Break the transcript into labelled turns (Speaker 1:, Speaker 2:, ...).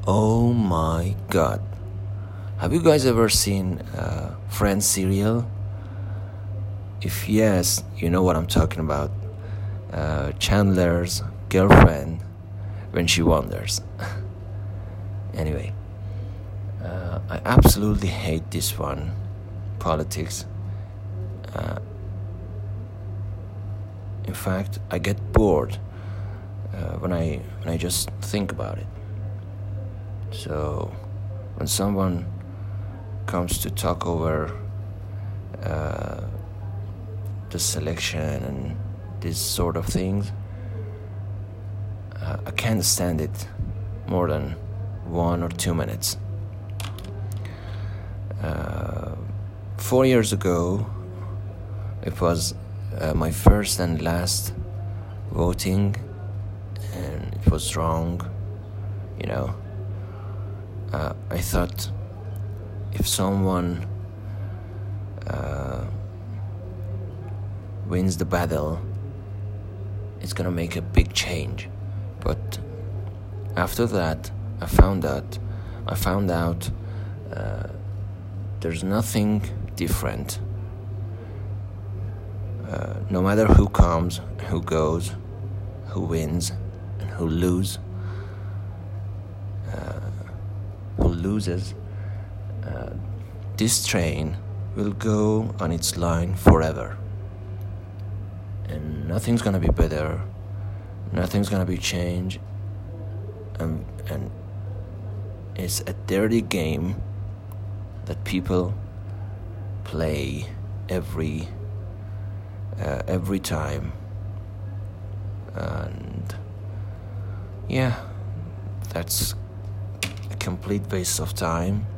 Speaker 1: Oh my god. Have you guys ever seen Friends serial? If yes, you know what I'm talking about. Chandler's girlfriend when she wanders. Anyway, I absolutely hate this one. Politics. In fact, I get bored when I just think about it. So, when someone comes to talk over the selection and these sort of things, I can't stand it more than 1 or 2 minutes. 4 years ago, it was my first and last voting, and it was wrong, you know. I thought if someone wins the battle, it's gonna make a big change. But after that, I found out there's nothing different. No matter who comes, who goes, who wins, and who loses, this train will go on its line forever. And nothing's gonna be better, nothing's gonna be changed, and it's a dirty game that people play every time. And yeah, that's a complete waste of time.